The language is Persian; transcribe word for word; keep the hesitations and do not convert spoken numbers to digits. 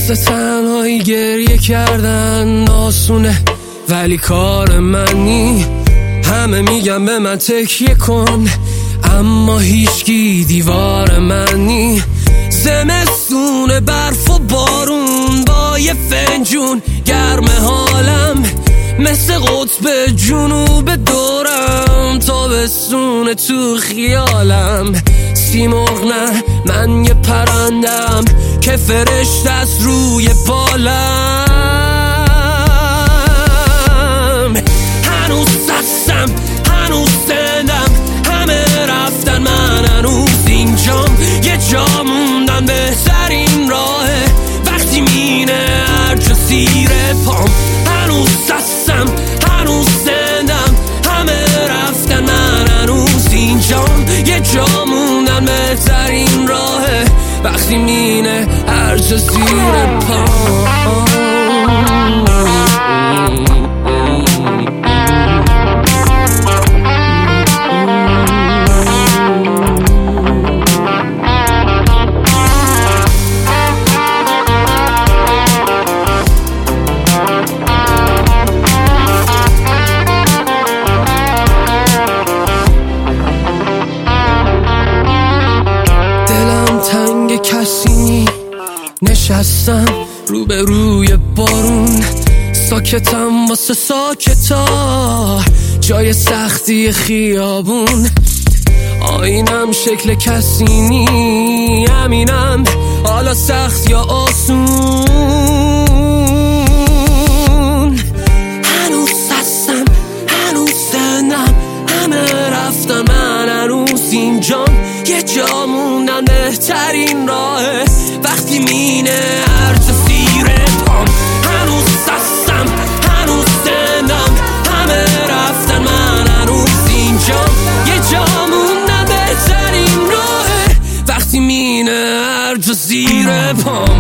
واسه تنهایی گریه کردن آسونه ولی کار منی. همه میگم به من تکیه کن اما هیچکی دیوار منی. زمستون برف و بارون با یه فنجون گرم حالم مثل قطب جنوب دورم. تابستون تو خیالم سیمرغ نه من یه پرندم که فرشته است روی بالم. هنوز هستم هنوز زندم همه رفتن من هنوز اینجام. یه جا موندن بهترین راهه وقتی مینه هر جا زیر پام. هنوز هستم هنوز زندم همه رفتن من هنوز اینجام. یه جا موندن بهترین راهه وقتی مینه هر جا زیر پام. کسی نشستم رو به روی بارون ساکتم واسه ساکتا جای سختی خیابون. آینم شکل کسی نی همینم حالا سخت یا آسون. هنوز هستم هنوز زندم همه رفتن من هنوز اینجام. یه جا موندن بهترین راهه وقتی مینه هر جا زیر پام. هنوز هستم هنوز زندم همه رفتن من هنوز اینجام. یه جا موندن بهترین راهه وقتی مینه هر جا زیر پام.